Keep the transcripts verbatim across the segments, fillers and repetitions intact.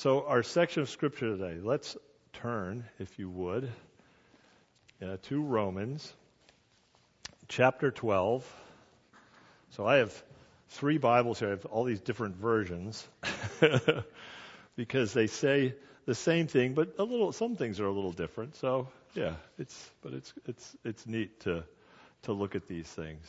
So our section of Scripture today, let's turn, if you would, uh, to Romans chapter twelve. So I have three Bibles here. I have all these different versions because they say the same thing, but a little. Some things are a little different. So yeah, it's but it's it's it's neat to to look at these things.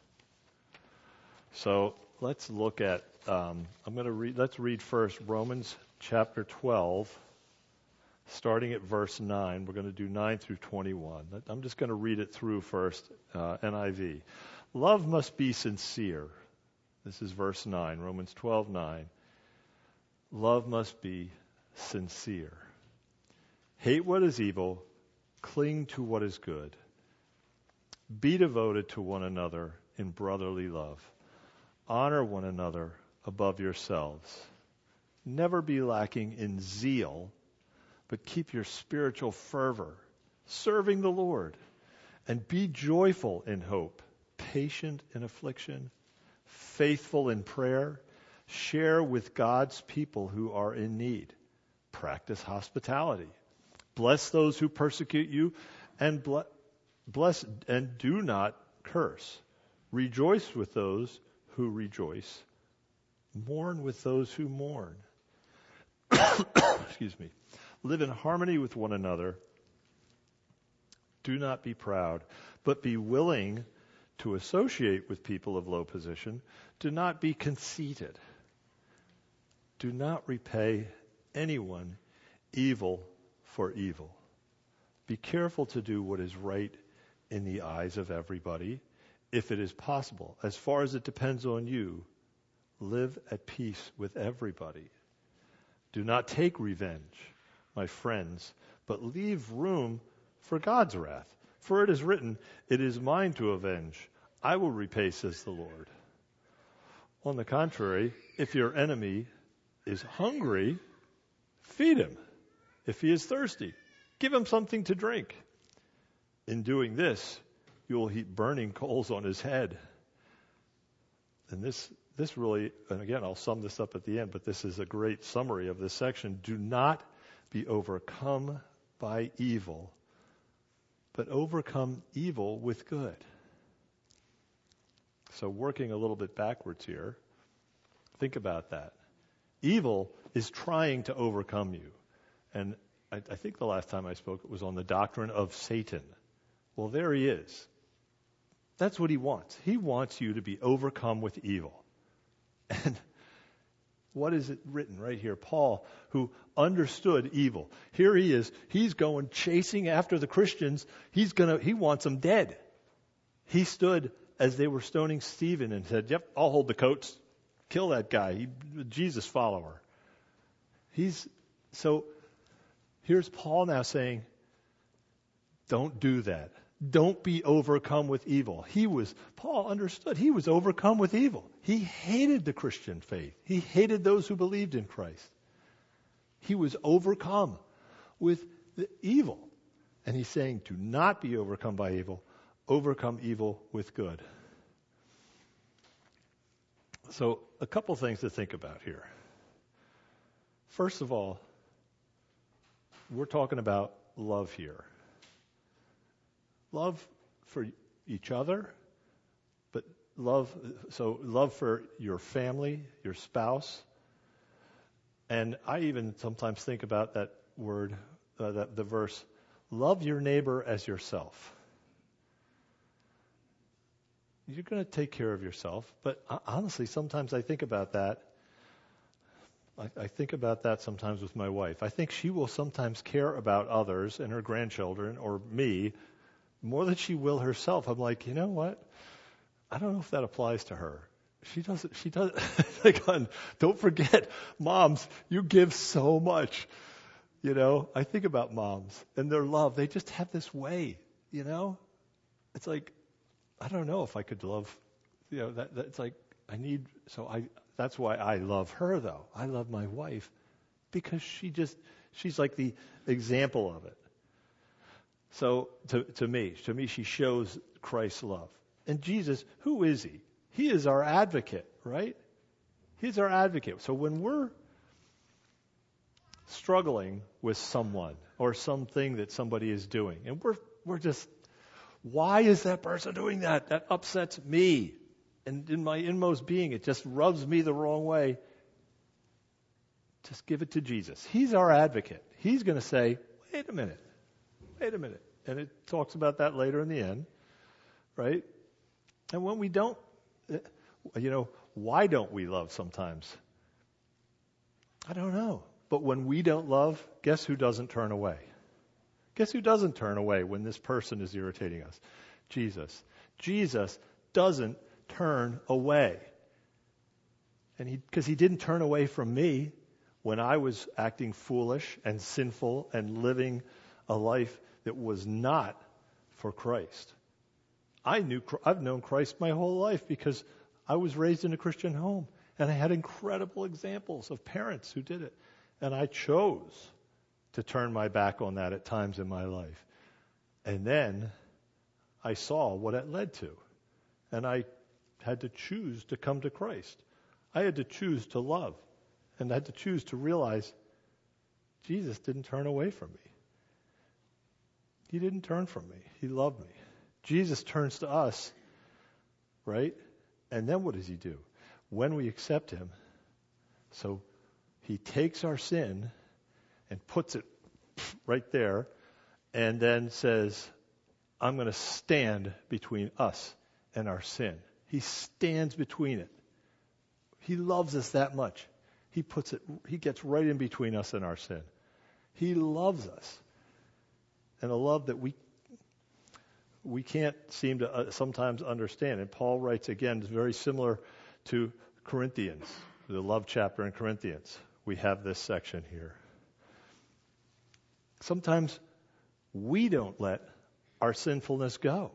So let's look at. Um, I'm going to read. Let's read first Romans chapter twelve, starting at verse nine. We're going to do nine through twenty-one. I'm just going to read it through first, uh, N I V. Love must be sincere. This is verse nine, Romans twelve nine. Love must be sincere. Hate what is evil, cling to what is good. Be devoted to one another in brotherly love. Honor one another above yourselves. Never be lacking in zeal, but keep your spiritual fervor, serving the Lord. And be joyful in hope, patient in affliction, faithful in prayer. Share with God's people who are in need. Practice hospitality. Bless those who persecute you, and ble- bless and do not curse. Rejoice with those who rejoice. Mourn with those who mourn. Excuse me. Live in harmony with one another. Do not be proud, but be willing to associate with people of low position. Do not be conceited. Do not repay anyone evil for evil. Be careful to do what is right in the eyes of everybody, if it is possible. As far as it depends on you, live at peace with everybody. Do not take revenge, my friends, but leave room for God's wrath. For it is written, "It is mine to avenge. I will repay," says the Lord. On the contrary, if your enemy is hungry, feed him. If he is thirsty, give him something to drink. In doing this, you will heap burning coals on his head. And this this really, and again, I'll sum this up at the end, but this is a great summary of this section. Do not be overcome by evil, but overcome evil with good. So working a little bit backwards here, think about that. Evil is trying to overcome you. And I, I think the last time I spoke, it was on the doctrine of Satan. Well, there he is. That's what he wants. He wants you to be overcome with evil. And what is it written right here? Paul, who understood evil. Here he is. He's going chasing after the Christians. He's gonna. He wants them dead. He stood as they were stoning Stephen and said, "Yep, I'll hold the coats. Kill that guy. He, Jesus follower." He's so. Here's Paul now saying, "Don't do that. Don't be overcome with evil." He was, Paul understood, he was overcome with evil. He hated the Christian faith. He hated those who believed in Christ. He was overcome with the evil. And he's saying, do not be overcome by evil. Overcome evil with good. So a couple things to think about here. First of all, we're talking about love here. Love for each other, but love, so love for your family, your spouse. And I even sometimes think about that word, uh, that the verse, love your neighbor as yourself. You're going to take care of yourself, but honestly, sometimes I think about that. I, I think about that sometimes with my wife. I think she will sometimes care about others and her grandchildren or me more than she will herself. I'm like, you know what? I don't know if that applies to her. She doesn't, she doesn't, like, don't forget, moms, you give so much. You know, I think about moms and their love. They just have this way, you know? It's like, I don't know if I could love, you know, that, that's like, I need, so I, that's why I love her though. I love my wife because she just, she's like the example of it. So to, to me, to me, she shows Christ's love. And Jesus, who is he? He is our advocate, right? He's our advocate. So when we're struggling with someone or something that somebody is doing. And we're we're just, why is that person doing that? That upsets me. And in my inmost being, it just rubs me the wrong way. Just give it to Jesus. He's our advocate. He's going to say, wait a minute, wait a minute. And it talks about that later in the end, right? And when we don't, you know, why don't we love sometimes? I don't know. But when we don't love, guess who doesn't turn away? Guess who doesn't turn away when this person is irritating us? Jesus. Jesus doesn't turn away. And he, because he didn't turn away from me when I was acting foolish and sinful and living a life that was not for Christ. I knew, I've known Christ my whole life because I was raised in a Christian home, and I had incredible examples of parents who did it. And I chose to turn my back on that at times in my life. And then I saw what it led to. And I had to choose to come to Christ. I had to choose to love. And I had to choose to realize Jesus didn't turn away from me. He didn't turn from me. He loved me. Jesus turns to us, right? And then what does he do? When we accept him, so he takes our sin and puts it right there and then says, I'm going to stand between us and our sin. He stands between it. He loves us that much. He puts it, he gets right in between us and our sin. He loves us. And a love that we we can't seem to uh, sometimes understand. And Paul writes again, it's very similar to Corinthians, the love chapter in Corinthians. We have this section here. Sometimes we don't let our sinfulness go.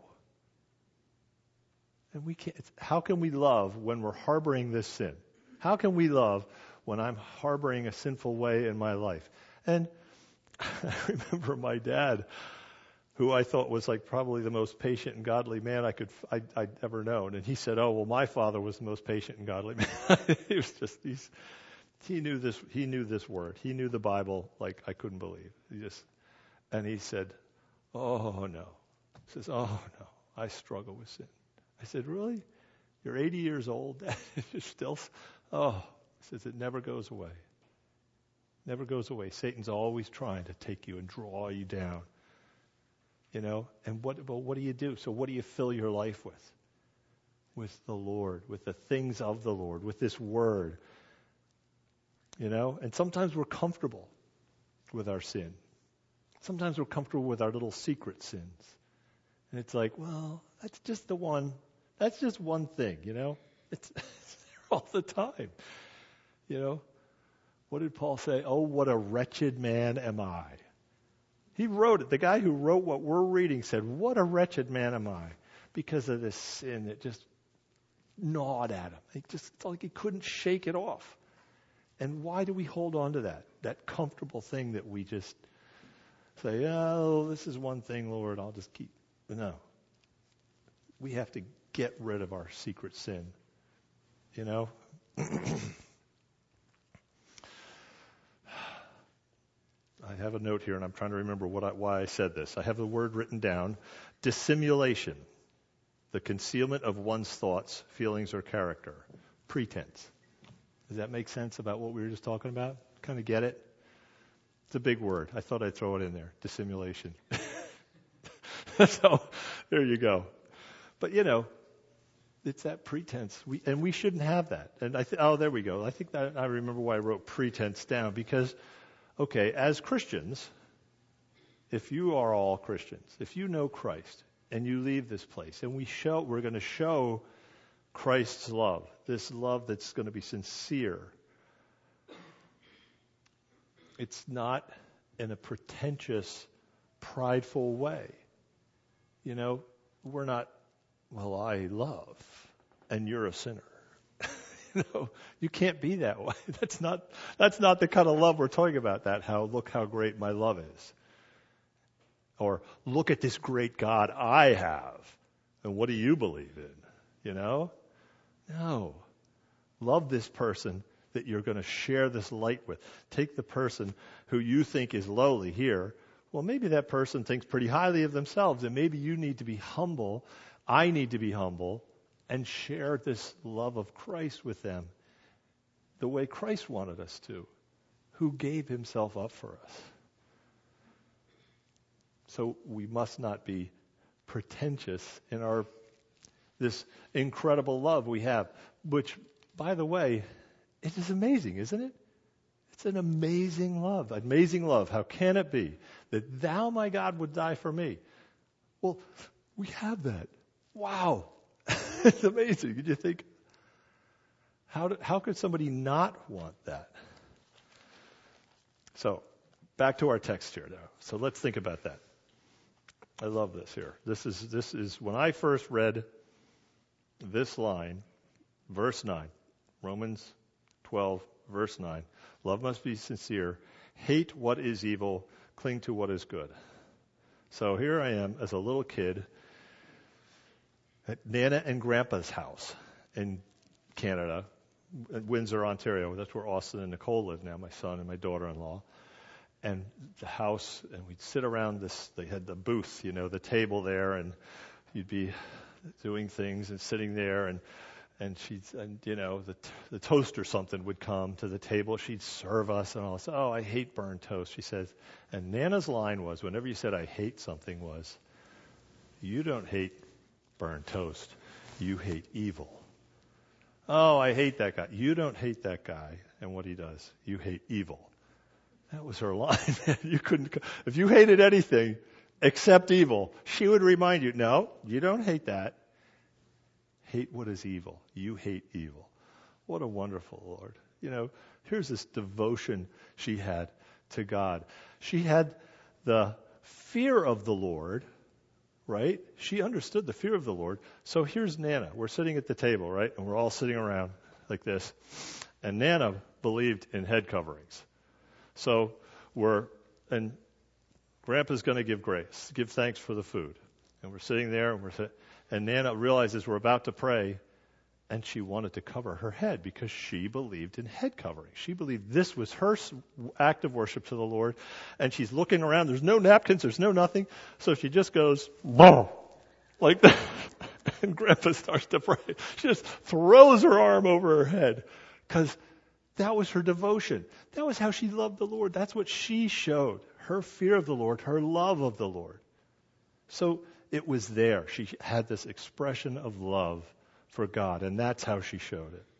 And we can't. How can we love when we're harboring this sin? How can we love when I'm harboring a sinful way in my life? And I remember my dad, who I thought was like probably the most patient and godly man I could I, I'd ever known, and he said, "Oh well, my father was the most patient and godly man." He was just he's he knew this he knew this word, he knew the Bible like I couldn't believe. He just and he said, "Oh no," he says, "Oh no, I struggle with sin." I said, "Really? You're eighty years old, you're still?" Oh, he says, "It never goes away. Never goes away. Satan's always trying to take you and draw you down." You know, and what, well, what do you do? So what do you fill your life with? With the Lord, with the things of the Lord, with this word. You know, and sometimes we're comfortable with our sin. Sometimes we're comfortable with our little secret sins. And it's like, well, that's just the one, that's just one thing, you know. It's, it's there all the time. You know, what did Paul say? Oh, what a wretched man am I. He wrote it. The guy who wrote what we're reading said, what a wretched man am I, because of this sin that just gnawed at him. He just felt like he couldn't shake it off. And why do we hold on to that? That comfortable thing that we just say, oh, this is one thing, Lord, I'll just keep. No. We have to get rid of our secret sin. You know? I have a note here, and I'm trying to remember what I, why I said this. I have the word written down. Dissimulation, the concealment of one's thoughts, feelings, or character. Pretense. Does that make sense about what we were just talking about? Kind of get it? It's a big word. I thought I'd throw it in there. Dissimulation. So, there you go. But, you know, it's that pretense. We, and we shouldn't have that. And I th- oh, there we go. I think that I remember why I wrote pretense down, because okay, as Christians, if you are all Christians, if you know Christ and you leave this place, and we show, we're going to show Christ's love, this love that's going to be sincere. It's not in a pretentious, prideful way. You know, we're not, well, I love, and you're a sinner. You know, you can't be that way. That's not that's not the kind of love we're talking about. That how look how great my love is, or look at this great God I have, and what do you believe in? You know, no, love this person that you're going to share this light with. Take the person who you think is lowly here. Well, maybe that person thinks pretty highly of themselves, and maybe you need to be humble. I need to be humble and share this love of Christ with them the way Christ wanted us to, who gave himself up for us. So we must not be pretentious in our this incredible love we have, which, by the way, it is amazing, isn't it? It's an amazing love, amazing love. How can it be that thou, my God, would die for me? Well, we have that. Wow. It's amazing. Did you think, how, do, how could somebody not want that? So, back to our text here now. So let's think about that. I love this here. This is this is when I first read this line, verse nine, Romans twelve, verse nine. Love must be sincere. Hate what is evil. Cling to what is good. So here I am as a little kid at Nana and Grandpa's house in Canada, at Windsor, Ontario. That's where Austin and Nicole live now, my son and my daughter-in-law. And the house, and we'd sit around this, they had the booth, you know, the table there, and you'd be doing things and sitting there, and and she'd, and you know, the the toast or something would come to the table. She'd serve us, and all this. Oh, I hate burnt toast, she says. And Nana's line was, whenever you said I hate something, was, you don't hate burnt toast, you hate evil. Oh, I hate that guy. You don't hate that guy and what he does. You hate evil. That was her line. You couldn't, if you hated anything except evil, she would remind you, no, you don't hate that. Hate what is evil. You hate evil. What a wonderful Lord. You know, here's this devotion she had to God. She had the fear of the Lord, right? She understood the fear of the Lord. So here's Nana. We're sitting at the table, right? And we're all sitting around like this. And Nana believed in head coverings. So we're, and Grandpa's going to give grace, give thanks for the food. And we're sitting there, and we're sitting, and Nana realizes we're about to pray, and she wanted to cover her head because she believed in head covering. She believed this was her act of worship to the Lord, and she's looking around. There's no napkins, there's no nothing, so she just goes, boom, like that, and Grandpa starts to pray. She just throws her arm over her head because that was her devotion. That was how she loved the Lord. That's what she showed. Her fear of the Lord, her love of the Lord. So it was there. She had this expression of love for God, and that's how she showed it.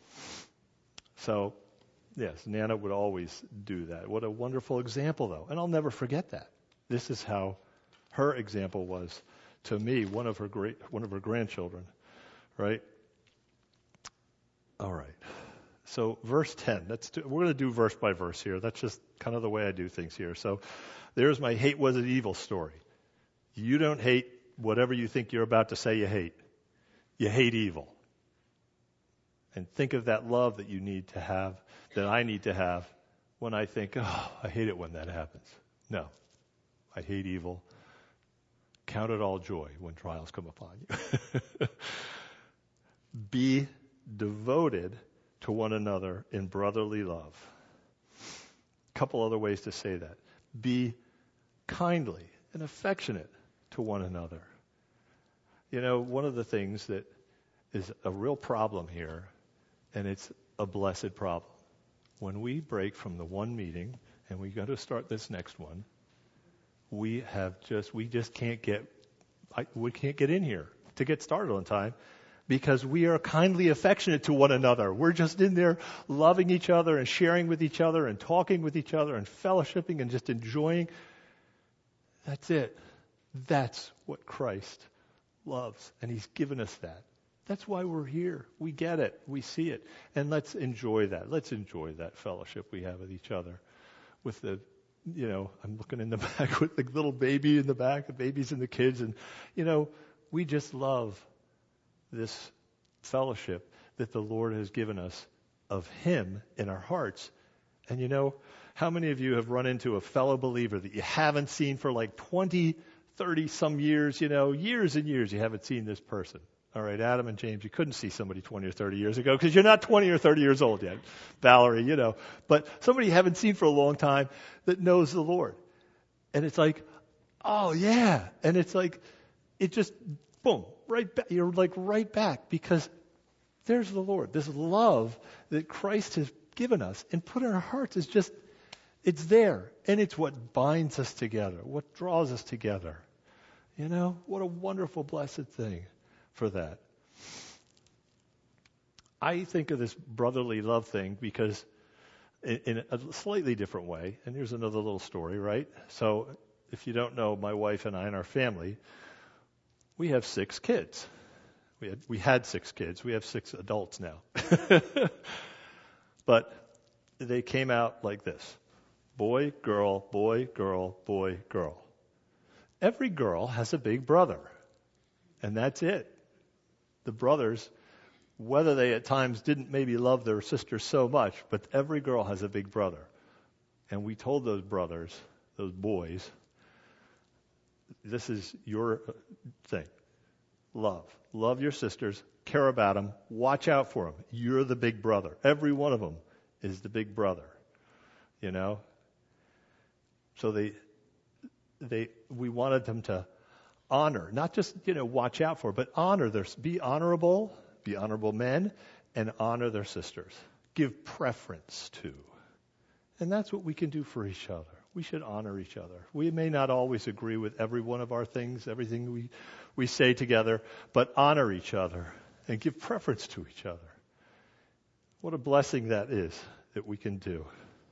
So, yes, Nana would always do that. What a wonderful example, though. And I'll never forget that. This is how her example was to me, one of her great, one of her grandchildren, right? All right. So verse ten, that's do, we're going to do verse by verse here. That's just kind of the way I do things here. So there's my hate was it evil story. You don't hate whatever you think you're about to say you hate. You hate evil. And think of that love that you need to have, that I need to have when I think, oh, I hate it when that happens. No, I hate evil. Count it all joy when trials come upon you. Be devoted to one another in brotherly love. A couple other ways to say that. Be kindly and affectionate to one another. You know, one of the things that is a real problem here, and it's a blessed problem. When we break from the one meeting and we got to start this next one, we have just, we just can't get, I, we can't get in here to get started on time. Because we are kindly affectionate to one another. We're just in there loving each other and sharing with each other and talking with each other and fellowshipping and just enjoying. That's it. That's what Christ loves. And He's given us that. That's why we're here. We get it. We see it. And let's enjoy that. Let's enjoy that fellowship we have with each other. With the, you know, I'm looking in the back with the little baby in the back, the babies and the kids. And, you know, we just love this fellowship that the Lord has given us of Him in our hearts. And you know, how many of you have run into a fellow believer that you haven't seen for like twenty, thirty some years, you know, years and years you haven't seen this person? All right, Adam and James, you couldn't see somebody twenty or thirty years ago because you're not twenty or thirty years old yet. Valerie, you know. But somebody you haven't seen for a long time that knows the Lord. And it's like, oh, yeah. And it's like, it just, boom, right back. You're like right back because there's the Lord. This love that Christ has given us and put in our hearts is just, it's there. And it's what binds us together, what draws us together. You know, what a wonderful, blessed thing for that. I think of this brotherly love thing because in, in a slightly different way, and here's another little story, right? So if you don't know, my wife and I and our family, we have six kids. We had, we had six kids. We have six adults now. But they came out like this. Boy, girl, boy, girl, boy, girl. Every girl has a big brother. And that's it. The brothers, whether they at times didn't maybe love their sister so much, but every girl has a big brother. And we told those brothers, those boys, this is your thing. Love. Love your sisters. Care about them. Watch out for them. You're the big brother. Every one of them is the big brother. You know? So they, they, we wanted them to honor, not just, you know, watch out for, but honor their, be honorable, be honorable men, and honor their sisters. Give preference to. And that's what we can do for each other. We should honor each other. We may not always agree with every one of our things, everything we, we say together, but honor each other and give preference to each other. What a blessing that is that we can do.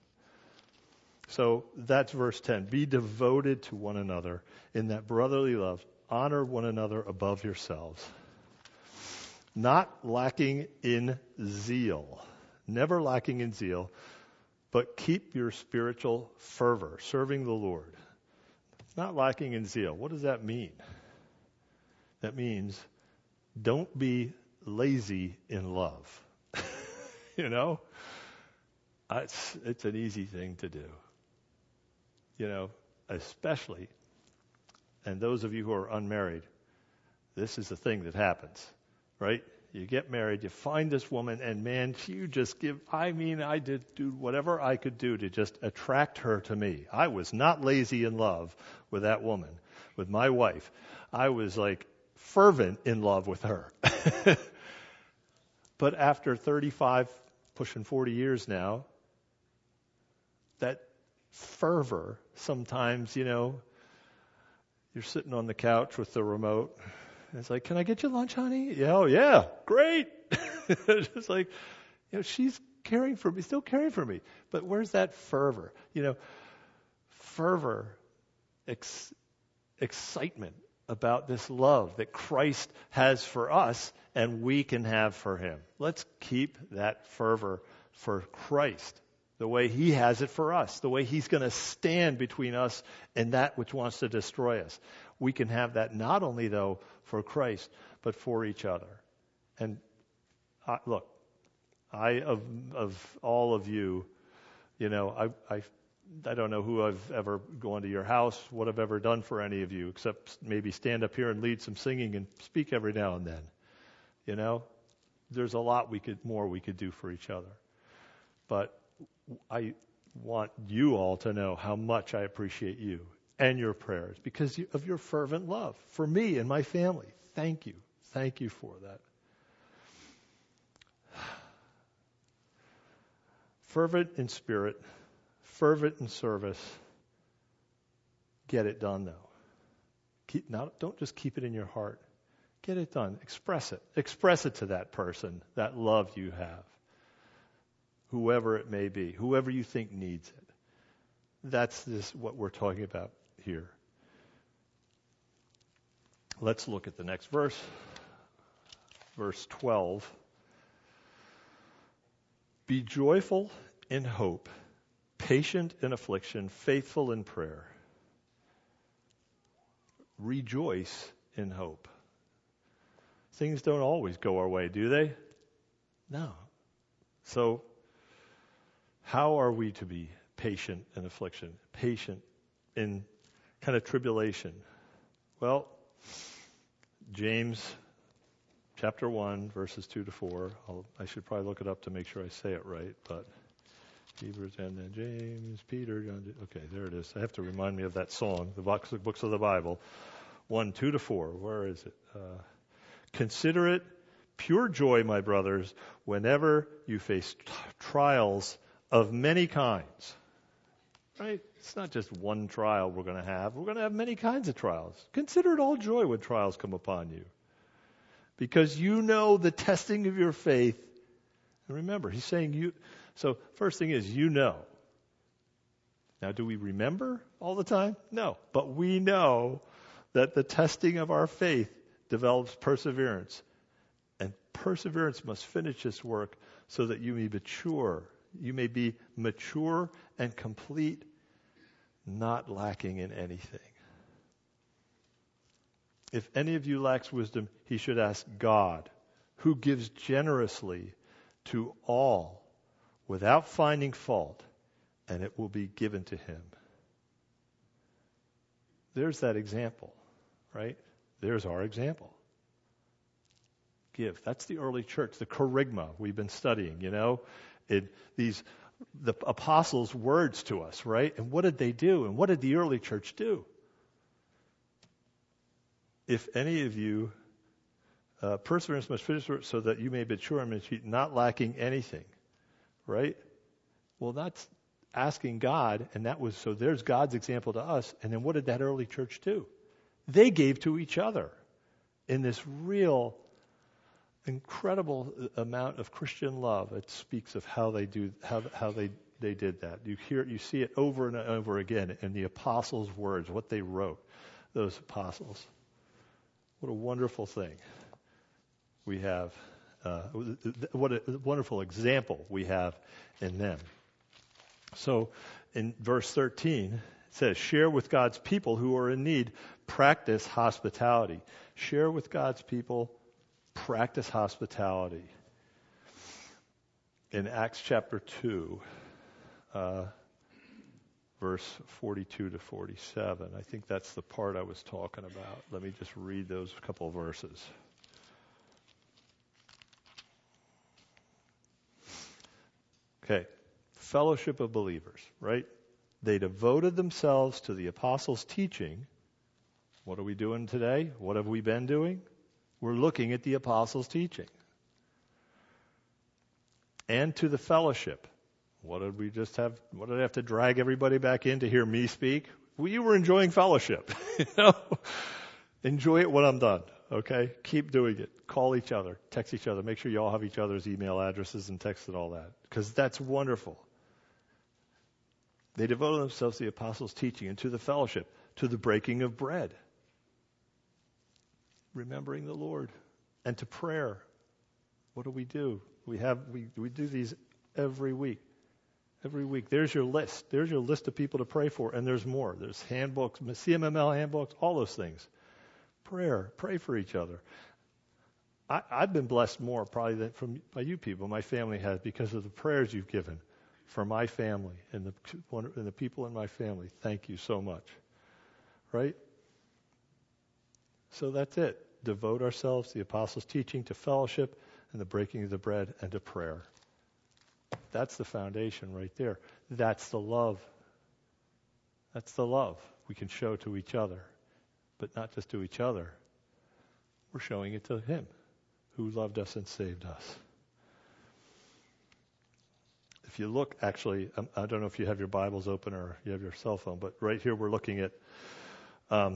So that's verse ten. Be devoted to one another in that brotherly love. Honor one another above yourselves. Not lacking in zeal. Never lacking in zeal. But keep your spiritual fervor, serving the Lord. Not lacking in zeal. What does that mean? That means don't be lazy in love. You know? It's, it's an easy thing to do. You know, especially, and those of you who are unmarried, this is the thing that happens, right? You get married, you find this woman, and man, you just give, I mean, I did do whatever I could do to just attract her to me. I was not lazy in love with that woman, with my wife. I was like fervent in love with her. But after thirty-five, pushing forty years now, that fervor, sometimes, you know, you're sitting on the couch with the remote. And it's like, can I get you lunch, honey? Yeah, oh, yeah, great. Just like, you know, she's caring for me, still caring for me. But where's that fervor? You know, fervor, ex- excitement about this love that Christ has for us and we can have for him. Let's keep that fervor for Christ, the way he has it for us, the way he's going to stand between us and that which wants to destroy us. We can have that not only, though, for Christ, but for each other. And uh, look, I of of all of you, you know, I I I don't know who I've ever gone to your house, what I've ever done for any of you, except maybe stand up here and lead some singing and speak every now and then. You know, there's a lot we could more we could do for each other. But I want you all to know how much I appreciate you and your prayers because of your fervent love for me and my family. Thank you. Thank you for that. Fervent in spirit, fervent in service. Get it done, though. Keep, not, don't just keep it in your heart. Get it done. Express it. Express it to that person, that love you have. Whoever it may be, whoever you think needs it. That's this, what we're talking about here. Let's look at the next verse. Verse twelve. Be joyful in hope, patient in affliction, faithful in prayer. Rejoice in hope. Things don't always go our way, do they? No. So, how are we to be patient in affliction, patient in kind of tribulation? Well, James chapter one, verses two to four. I'll, I should probably look it up to make sure I say it right, but Hebrews and then James, Peter, John. Okay, there it is. I have to remind me of that song, the books, the books of the Bible. one, two to four. Where is it? Uh, Consider it pure joy, my brothers, whenever you face t- trials of many kinds. Right? It's not just one trial we're going to have. We're going to have many kinds of trials. Consider it all joy when trials come upon you. Because you know the testing of your faith. And remember, he's saying you. So first thing is, you know. Now, do we remember all the time? No. But we know that the testing of our faith develops perseverance. And perseverance must finish its work so that you may mature. You may be mature and complete, not lacking in anything. If any of you lacks wisdom, he should ask God, who gives generously to all without finding fault, and it will be given to him. There's that example, right? There's our example. Give. That's the early church, the kerygma we've been studying, you know. It, these, the apostles' words to us, right? And what did they do? And what did the early church do? If any of you, uh, perseverance must finish work so that you may be mature and mature, not lacking anything, right? Well, that's asking God, and that was, so there's God's example to us. And then what did that early church do? They gave to each other in this real, incredible amount of Christian love. It speaks of how they do, how how they they did that. You hear, you see it over and over again in the apostles' words, what they wrote, those apostles. What a wonderful thing we have. Uh, what a wonderful example we have in them. So in verse thirteen, it says, share with God's people who are in need. Practice hospitality. Share with God's people. Practice hospitality. In Acts chapter two, uh, verse forty-two to forty-seven, I think that's the part I was talking about. Let me just read those couple of verses. Okay. Fellowship of believers, right? They devoted themselves to the apostles' teaching. What are we doing today? What have we been doing? We're looking at the apostles' teaching. And to the fellowship. What did we just have? What did I have to drag everybody back in to hear me speak? We were enjoying fellowship. You know? Enjoy it when I'm done. Okay? Keep doing it. Call each other. Text each other. Make sure you all have each other's email addresses and text and all that. Because that's wonderful. They devoted themselves to the apostles' teaching and to the fellowship, to the breaking of bread, remembering the Lord, and to prayer. What do we do? We have we we do these every week. Every week. There's your list. There's your list of people to pray for, and there's more. There's handbooks, C M M L handbooks, all those things. Prayer. Pray for each other. I, I've been blessed more probably than from by you people. My family has, because of the prayers you've given for my family and the and the people in my family. Thank you so much. Right? So that's it. Devote ourselves to the apostles' teaching, to fellowship, and the breaking of the bread, and to prayer. That's the foundation right there. That's the love. That's the love we can show to each other. But not just to each other. We're showing it to Him who loved us and saved us. If you look, actually, I don't know if you have your Bibles open or you have your cell phone, but right here we're looking at um,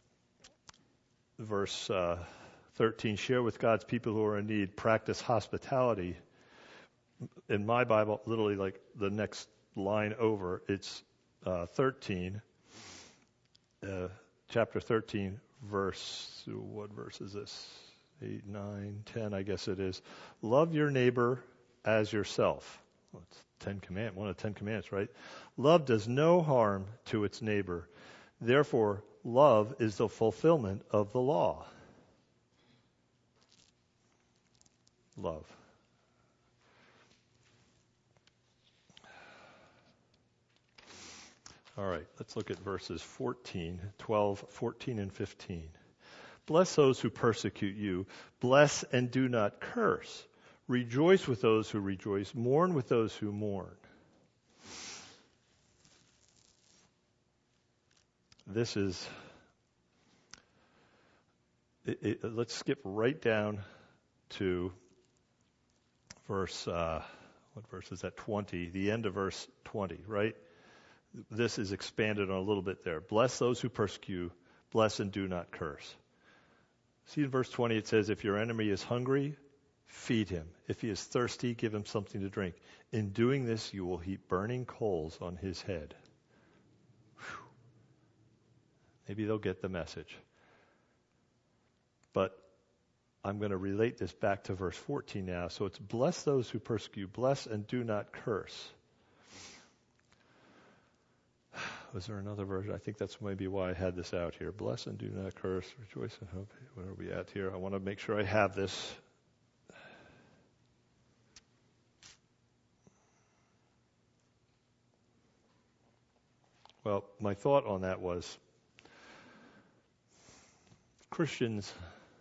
verse uh, thirteen. Share with God's people who are in need. Practice hospitality. In my Bible, literally like the next line over, it's uh, thirteen, uh, chapter thirteen, verse, what verse is this? eight, nine, ten, I guess it is. Love your neighbor as yourself. Well, it's Ten Command, one of the Ten Commandments, right? Love does no harm to its neighbor. Therefore, love is the fulfillment of the law. Love. All right, let's look at verses fourteen, twelve, fourteen, and fifteen. Bless those who persecute you. Bless and do not curse. Rejoice with those who rejoice. Mourn with those who mourn. This is, it, it, let's skip right down to verse, uh, what verse is that? twenty, the end of verse twenty, right? This is expanded on a little bit there. Bless those who persecute, bless and do not curse. See in verse twenty it says, if your enemy is hungry, feed him. If he is thirsty, give him something to drink. In doing this, you will heap burning coals on his head. Whew. Maybe they'll get the message. But I'm going to relate this back to verse fourteen now. So it's bless those who persecute, bless and do not curse. Was there another version? I think that's maybe why I had this out here. Bless and do not curse, rejoice and hope. Where are we at here? I want to make sure I have this. Well, my thought on that was Christians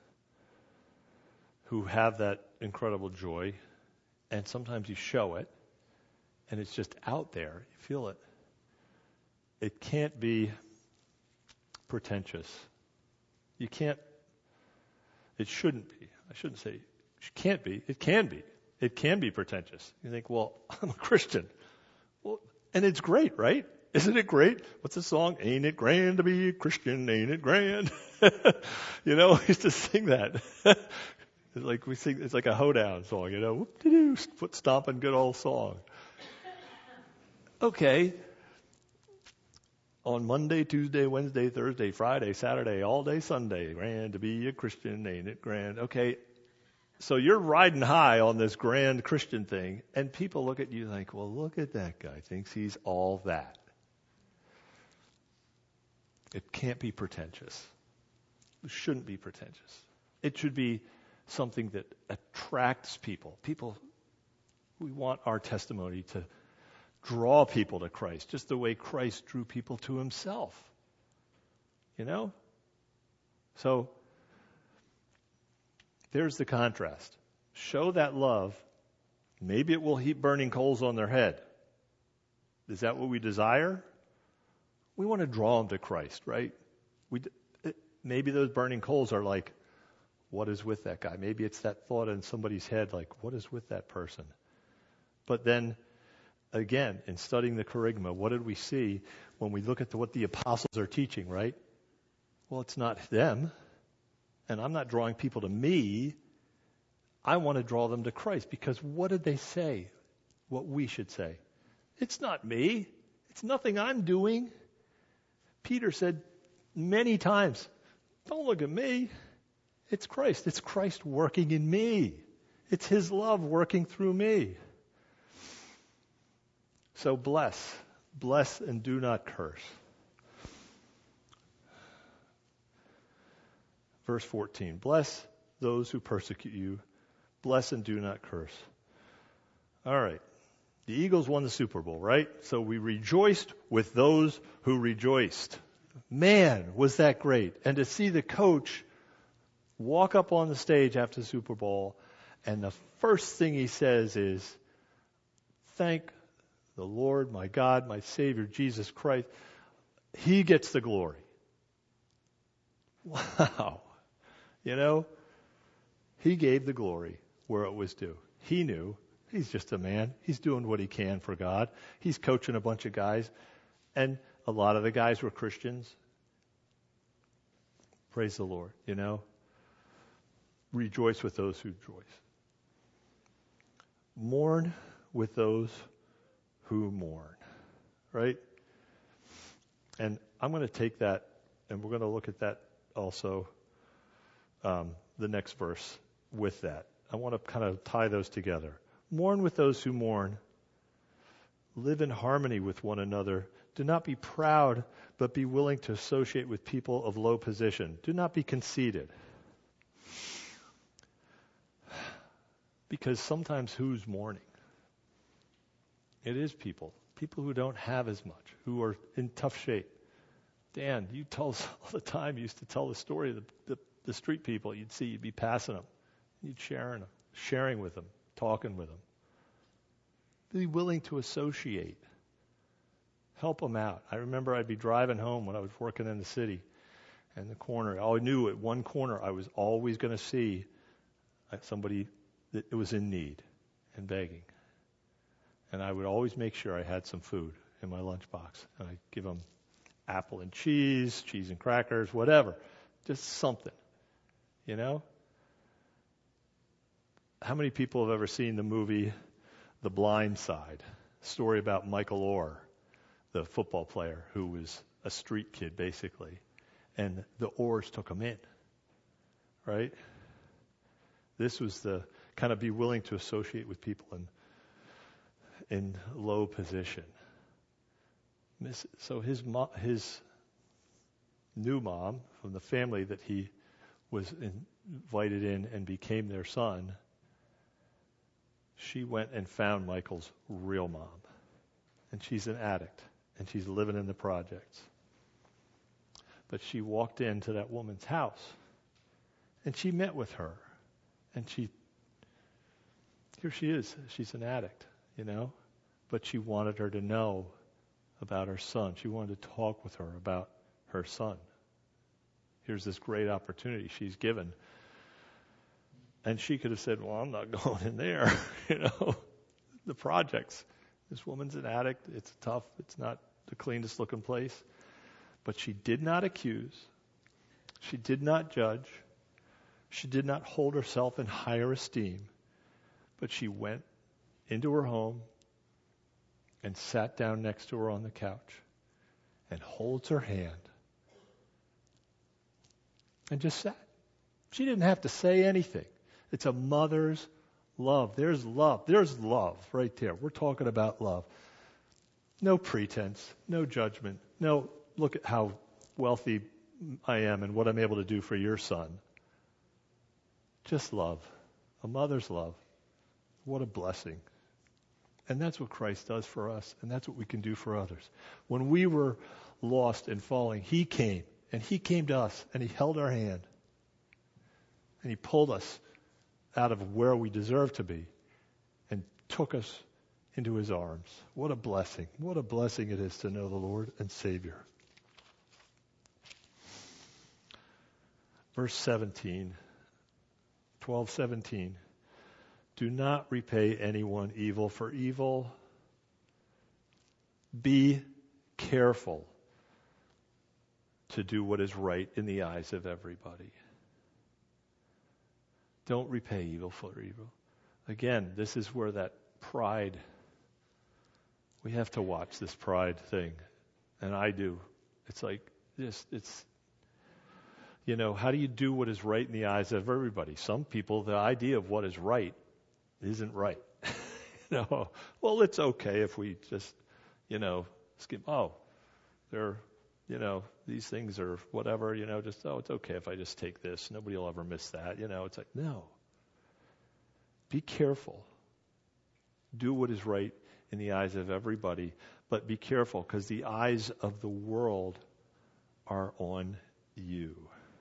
who have that incredible joy, and sometimes you show it, and it's just out there. You feel it. It can't be pretentious. You can't, it shouldn't be. I shouldn't say it can't be. It can be. It can be pretentious. You think, well, I'm a Christian. Well, and it's great, right? Isn't it great? What's the song? Ain't it grand to be a Christian? Ain't it grand? You know, we used to sing that. It's like we sing. It's like a hoedown song, you know. Whoop-de-doo, foot stomping, good old song. Okay. On Monday, Tuesday, Wednesday, Thursday, Friday, Saturday, all day Sunday, grand to be a Christian, ain't it grand? Okay. So you're riding high on this grand Christian thing, and people look at you like, well, look at that guy. Thinks he's all that. It can't be pretentious. It shouldn't be pretentious. It should be something that attracts people. People, we want our testimony to draw people to Christ, just the way Christ drew people to himself. You know? So, there's the contrast. Show that love. Maybe it will heap burning coals on their head. Is that what we desire? We want to draw them to Christ, right? We, it, maybe those burning coals are like, what is with that guy? Maybe it's that thought in somebody's head, like, what is with that person? But then, again, in studying the Kerygma, what did we see when we look at the, what the apostles are teaching, right? Well, it's not them. And I'm not drawing people to me. I want to draw them to Christ. Because what did they say? What we should say? It's not me. It's nothing I'm doing. Peter said many times, don't look at me. It's Christ. It's Christ working in me. It's his love working through me. So bless. Bless and do not curse. Verse fourteen, bless those who persecute you. Bless and do not curse. All right. The Eagles won the Super Bowl, right? So we rejoiced with those who rejoiced. Man, was that great. And to see the coach walk up on the stage after the Super Bowl, and the first thing he says is, thank the Lord, my God, my Savior, Jesus Christ. He gets the glory. Wow. You know, he gave the glory where it was due. He knew. He's just a man. He's doing what he can for God. He's coaching a bunch of guys. And a lot of the guys were Christians. Praise the Lord, you know. Rejoice with those who rejoice. Mourn with those who mourn. Right? And I'm going to take that, and we're going to look at that also, um, the next verse with that. I want to kind of tie those together. Mourn with those who mourn. Live in harmony with one another. Do not be proud, but be willing to associate with people of low position. Do not be conceited. Because sometimes who's mourning? It is people. People who don't have as much, who are in tough shape. Dan, you tell us all the time, you used to tell the story of the, the the street people you'd see, you'd be passing them. You'd sharing them, sharing with them, talking with them. Be willing to associate. Help them out. I remember I'd be driving home when I was working in the city, and the corner, I knew at one corner I was always going to see somebody that was in need and begging. And I would always make sure I had some food in my lunchbox. And I'd give them apple and cheese, cheese and crackers, whatever. Just something, you know? How many people have ever seen the movie The Blind Side? Story about Michael Orr, the football player who was a street kid, basically. And the Orrs took him in, right? This was the kind of be willing to associate with people in in low position. So his mo- his new mom from the family that he was invited in and became their son, she went and found Michael's real mom. And she's an addict, and she's living in the projects. But she walked into that woman's house, and she met with her. And she, here she is, she's an addict, you know, but she wanted her to know about her son. She wanted to talk with her about her son. Here's this great opportunity she's given. And she could have said, well, I'm not going in there, you know, the projects. This woman's an addict. It's tough. It's not the cleanest looking place. But she did not accuse. She did not judge. She did not hold herself in higher esteem, but she went into her home and sat down next to her on the couch and holds her hand and just sat. She didn't have to say anything. It's a mother's love. There's love. There's love right there. We're talking about love. No pretense, no judgment, no look at how wealthy I am and what I'm able to do for your son. Just love. A mother's love. What a blessing. And that's what Christ does for us, and that's what we can do for others. When we were lost and falling, He came, and He came to us, and He held our hand, and He pulled us out of where we deserve to be and took us into His arms. What a blessing. What a blessing it is to know the Lord and Savior. Verse seventeen. twelve seventeen. Do not repay anyone evil for evil. Be careful to do what is right in the eyes of everybody. Don't repay evil for evil. Again, this is where that pride, we have to watch this pride thing. And I do. It's like, just, it's, you know, how do you do what is right in the eyes of everybody? Some people, the idea of what is right isn't right. you know, well, it's okay if we just, you know, skim, oh, they're, you know, these things are whatever, you know, just, oh, it's okay if I just take this. Nobody will ever miss that. You know, it's like, no. Be careful. Do what is right in the eyes of everybody, but be careful because the eyes of the world are on you.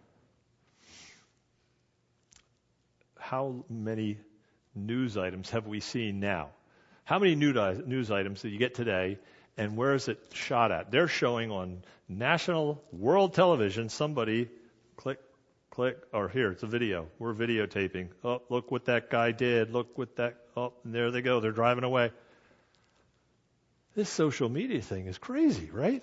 How many news items have we seen now? How many news items do you get today, and where is it shot at? They're showing on national world television, somebody, click, click, or here, it's a video. We're videotaping. Oh, look what that guy did. Look what that, oh, and there they go. They're driving away. This social media thing is crazy, right?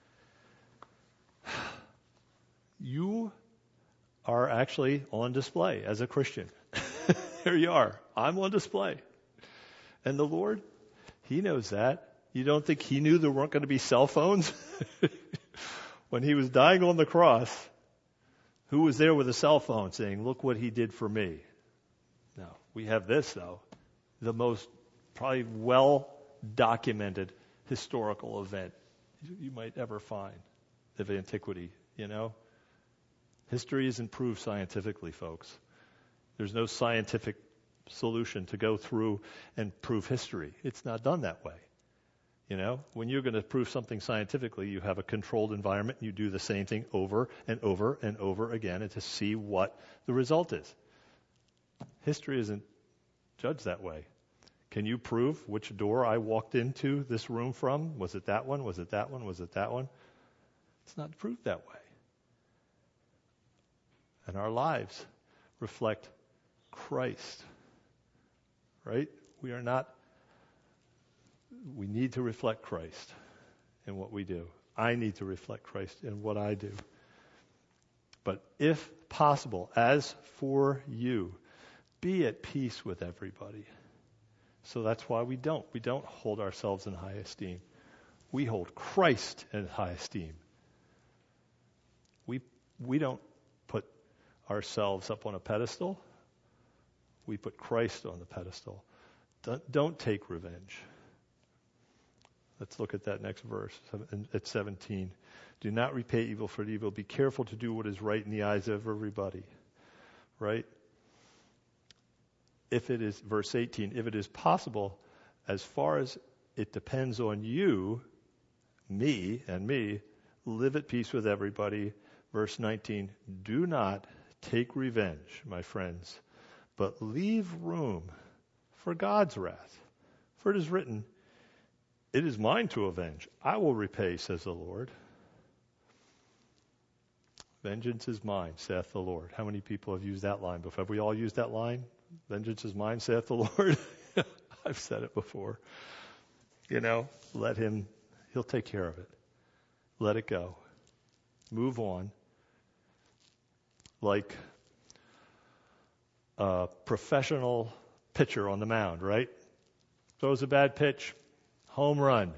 You are actually on display as a Christian. Here you are. I'm on display. And the Lord, He knows that. You don't think He knew there weren't going to be cell phones? When He was dying on the cross, who was there with a cell phone saying, look what He did for me? No, we have this, though. The most probably well-documented historical event you might ever find of antiquity, you know? History isn't proved scientifically, folks. There's no scientific solution to go through and prove history. It's not done that way. You know, when you're going to prove something scientifically, you have a controlled environment, and you do the same thing over and over and over again and to see what the result is. History isn't judged that way. Can you prove which door I walked into this room from? Was it that one? Was it that one? Was it that one? It's not proved that way. And our lives reflect Christ, right? We are not, we need to reflect Christ in what we do. I need to reflect Christ in what I do. But if possible, as for you, be at peace with everybody. So that's why we don't. We don't hold ourselves in high esteem. We hold Christ in high esteem. We we don't put ourselves up on a pedestal. We put Christ on the pedestal. Don't, don't take revenge. Let's look at that next verse at seventeen. Do not repay evil for evil. Be careful to do what is right in the eyes of everybody. Right? If it is, verse eighteen, if it is possible, as far as it depends on you, me and me, live at peace with everybody. Verse nineteen, do not take revenge, my friends, but leave room for God's wrath. For it is written, it is mine to avenge. I will repay, says the Lord. Vengeance is mine, saith the Lord. How many people have used that line before? Have we all used that line? Vengeance is mine, saith the Lord. I've said it before. You know, let him, he'll take care of it. Let it go. Move on. Like a professional pitcher on the mound, right? Throws a bad pitch, home run.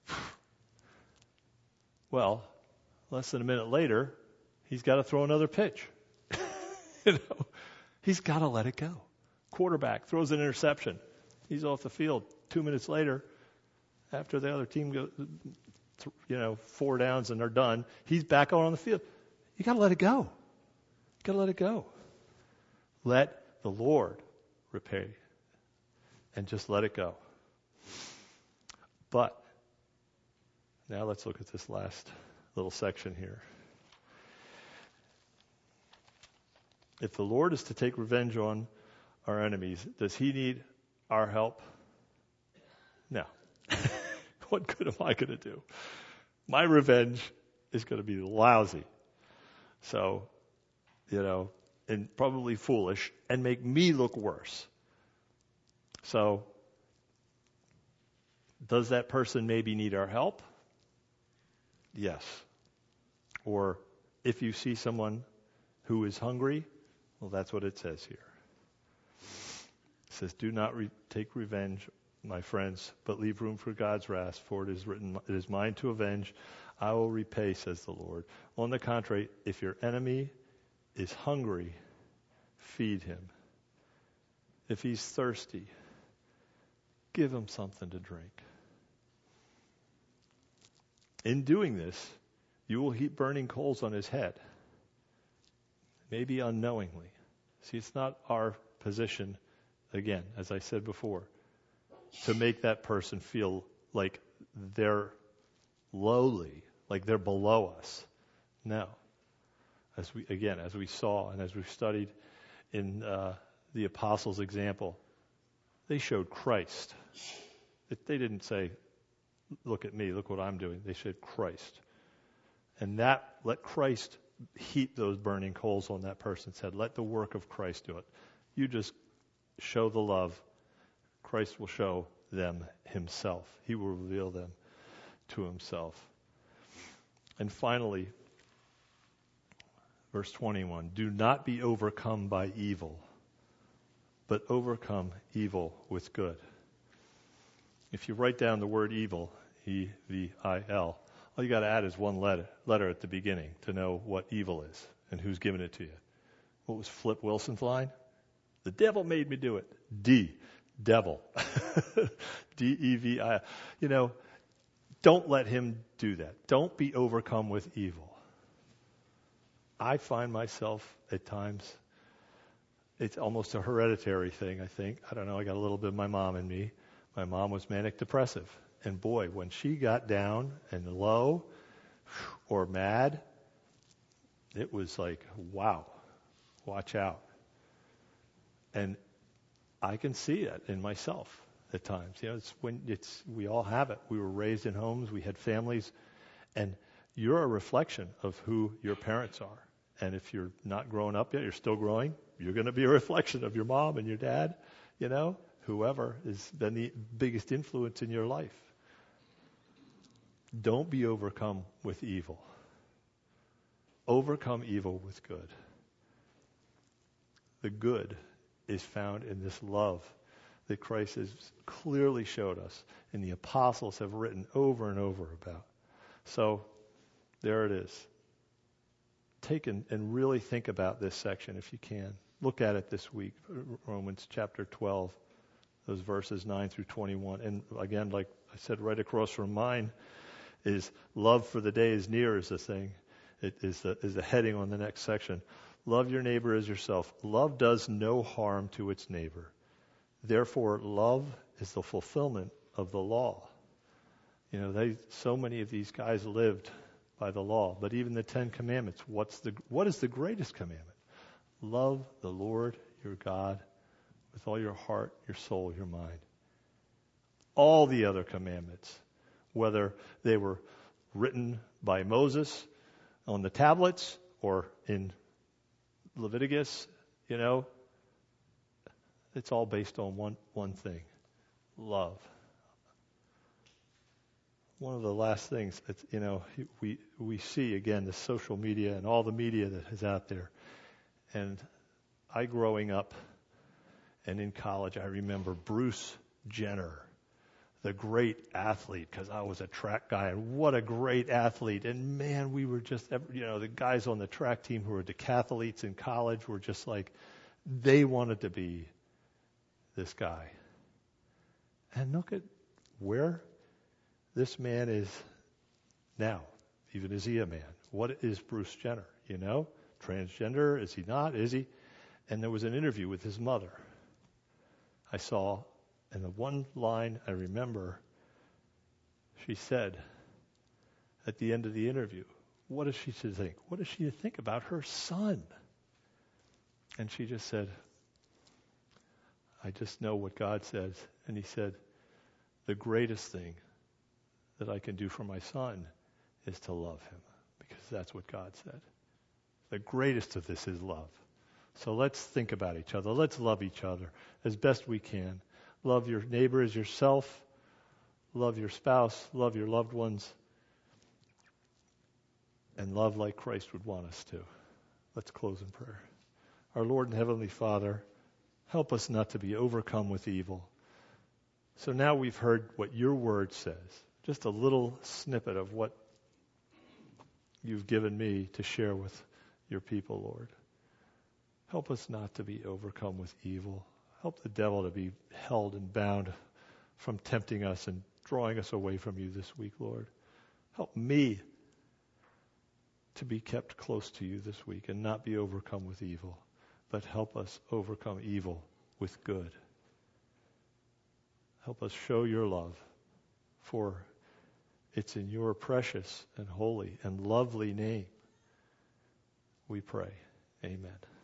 Well, less than a minute later, he's got to throw another pitch. You know, he's got to let it go. Quarterback throws an interception. He's off the field. Two minutes later, after the other team goes, you know, four downs and they're done, he's back out on the field. You got to let it go. You got to let it go. Let the Lord repay and just let it go. But now let's look at this last little section here. If the Lord is to take revenge on our enemies, does he need our help? No. What good am I going to do? My revenge is going to be lousy. So, you know, and probably foolish and make me look worse. So, does that person maybe need our help? Yes. Or if you see someone who is hungry, well, that's what it says here. It says, do not re- take revenge, my friends, but leave room for God's wrath, for it is written, it is mine to avenge. I will repay, says the Lord. On the contrary, if your enemy is hungry, feed him. If he's thirsty, give him something to drink. In doing this, you will heap burning coals on his head, maybe unknowingly. See, it's not our position, again, as I said before, to make that person feel like they're lowly, like they're below us. No. As we, again, as we saw and as we've studied in uh, the apostles' example, they showed Christ. It, they didn't say, look at me, look what I'm doing. They said Christ. And that, let Christ heap those burning coals on that person's head. Let the work of Christ do it. You just show the love. Christ will show them himself. He will reveal them to himself. And finally, verse twenty-one, do not be overcome by evil, but overcome evil with good. If you write down the word evil, E V I L, all you got to add is one letter, letter at the beginning to know what evil is and who's given it to you. What was Flip Wilson's line? The devil made me do it. D, devil. D E V I L. You know, don't let him do that. Don't be overcome with evil. I find myself at times, it's almost a hereditary thing, I think. I don't know, I got a little bit of my mom in me. My mom was manic depressive. And boy, when she got down and low or mad, it was like, wow, watch out. And I can see it in myself at times. You know, it's when it's we all have it. We were raised in homes, we had families, and you're a reflection of who your parents are. And if you're not growing up yet, you're still growing, you're going to be a reflection of your mom and your dad, you know, whoever has been the biggest influence in your life. Don't be overcome with evil. Overcome evil with good. The good is found in this love that Christ has clearly showed us and the apostles have written over and over about. So there it is. Take and, and really think about this section if you can. Look at it this week, Romans chapter twelve, those verses nine through twenty-one. And again, like I said, right across from mine is love for the day is near is the thing. It is the, is the heading on the next section. Love your neighbor as yourself. Love does no harm to its neighbor. Therefore, love is the fulfillment of the law. You know, they so many of these guys lived by the law, but even the Ten Commandments, what's the what is the greatest commandment? Love the Lord your God with all your heart, your soul, your mind. All the other commandments, whether they were written by Moses on the tablets or in Leviticus, you know, it's all based on one one thing: love. One of the last things, it's, you know, we we see again the social media and all the media that is out there. And I, growing up and in college, I remember Bruce Jenner, the great athlete, because I was a track guy, and what a great athlete. And man, we were just, you know, the guys on the track team who were decathletes in college were just like, they wanted to be this guy. And look at where this man is now. Even is he a man? What is Bruce Jenner? You know, transgender? Is he not? Is he? And there was an interview with his mother. I saw, and the one line I remember, she said at the end of the interview, what does she think? What does she think about her son? And she just said, I just know what God says. And he said, the greatest thing that I can do for my son is to love him, because that's what God said. The greatest of this is love. So let's think about each other. Let's love each other as best we can. Love your neighbor as yourself. Love your spouse. Love your loved ones. And love like Christ would want us to. Let's close in prayer. Our Lord and Heavenly Father, help us not to be overcome with evil. So now we've heard what your word says. Just a little snippet of what you've given me to share with your people, Lord. Help us not to be overcome with evil. Help the devil to be held and bound from tempting us and drawing us away from you this week, Lord. Help me to be kept close to you this week and not be overcome with evil, but help us overcome evil with good. Help us show your love, for it's in your precious and holy and lovely name we pray. Amen.